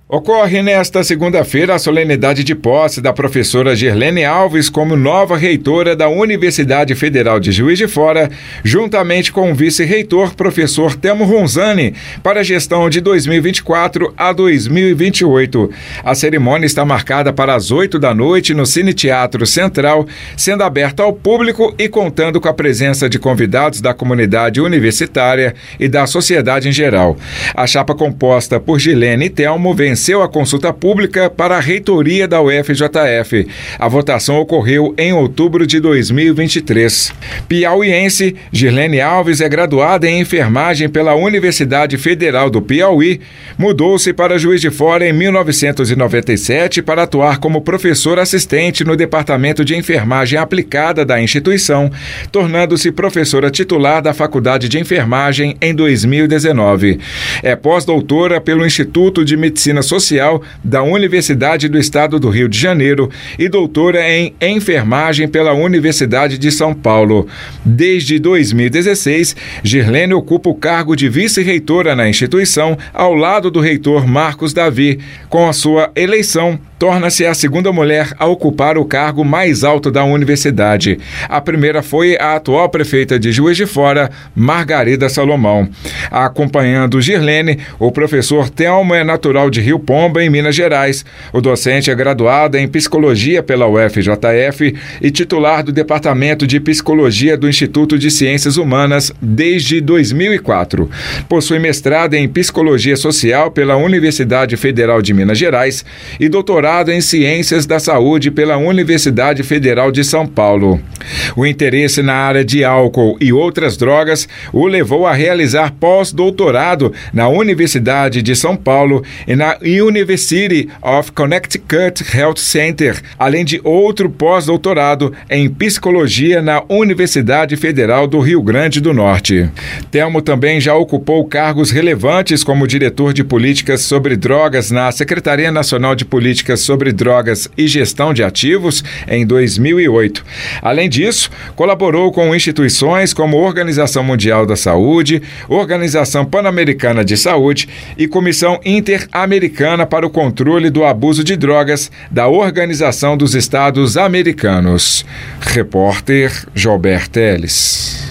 Ocorre nesta segunda-feira a solenidade de posse da professora Girlene Alves como nova reitora da Universidade Federal de Juiz de Fora, juntamente com o vice-reitor, professor Telmo Ronzani, para a gestão de 2024 a 2028. A cerimônia está marcada para as 8 da noite no Cine Teatro Central, sendo aberta ao público e contando com a presença de convidados da comunidade universitária e da sociedade em geral. A chapa composta por Girlene e Telmo venceu a consulta pública para a reitoria da UFJF. A votação ocorreu em outubro de 2023. Piauiense, Girlene Alves é graduada em enfermagem pela Universidade Federal do Piauí. Mudou-se para Juiz de Fora em 1997 para atuar como professora assistente no Departamento de Enfermagem Aplicada da instituição, tornando-se professora titular da Faculdade de Enfermagem em 2019. É pós-doutora pelo Instituto de Medicina Social da Universidade do Estado do Rio de Janeiro e doutora em enfermagem pela Universidade de São Paulo. Desde 2016, Girlene ocupa o cargo de vice-reitora na instituição, ao lado do reitor Marcos Davi. Com a sua eleição, torna-se a segunda mulher a ocupar o cargo mais alto da universidade. A primeira foi a atual prefeita de Juiz de Fora, Margarida Salomão. Acompanhando Girlene, o professor Telmo é natural de Rio Pomba, em Minas Gerais. O docente é graduado em Psicologia pela UFJF e titular do Departamento de Psicologia do Instituto de Ciências Humanas desde 2004. Possui mestrado em Psicologia Social pela Universidade Federal de Minas Gerais e doutorado em Ciências da Saúde pela Universidade Federal de São Paulo. O interesse na área de álcool e outras drogas o levou a realizar pós-doutorado na Universidade de São Paulo e na University of Connecticut Health Center, além de outro pós-doutorado em Psicologia na Universidade Federal do Rio Grande do Norte. Telmo também já ocupou cargos relevantes como diretor de políticas sobre drogas na Secretaria Nacional de Políticas sobre Drogas e Gestão de Ativos em 2008. Além disso, colaborou com instituições como Organização Mundial da Saúde, Organização Pan-Americana de Saúde e Comissão Interamericana para o Controle do Abuso de Drogas da Organização dos Estados Americanos. Repórter Joelber Teles.